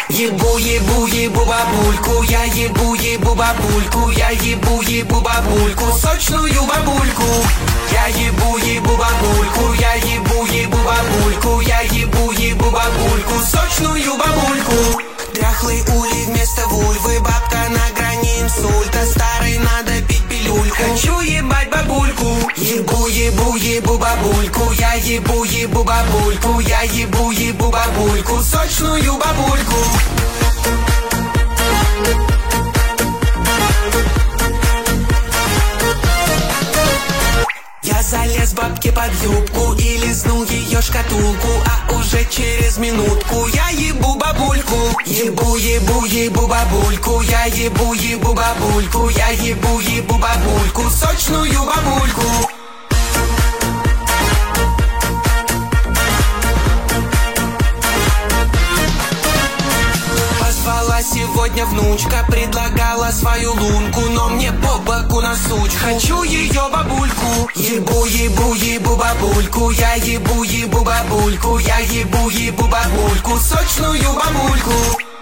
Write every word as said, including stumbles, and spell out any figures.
Ебу, ебу, ебу бабульку, я ебу, ебу бабульку, я ебу, ебу бабульку, сочную бабульку. Я ебу, ебу бабульку, я ебу, ебу бабульку, я ебу, ебу бабульку, сочную бабульку. Дряхлый улей вместо вульвы, бабка на грани инсульта, старой надо пить пилюльку. Хочу ебать бабульку. Ебу, ебу, ебу бабульку, я ебу, ебу бабульку, я ебу, ебу бабульку, сочную бабульку. Я залез бабке под юбку и лизнул ее шкатулку, а уже через минутку я ебу бабульку. Ебу, ебу, ебу бабульку, я ебу, ебу бабульку, я ебу, ебу бабульку, сочную бабульку. Сегодня внучка предлагала свою лунку, но мне по боку на сучку. Хочу ее бабульку. Ебу, ебу, ебу бабульку, я ебу, ебу бабульку, я ебу, ебу бабульку, сочную бабульку.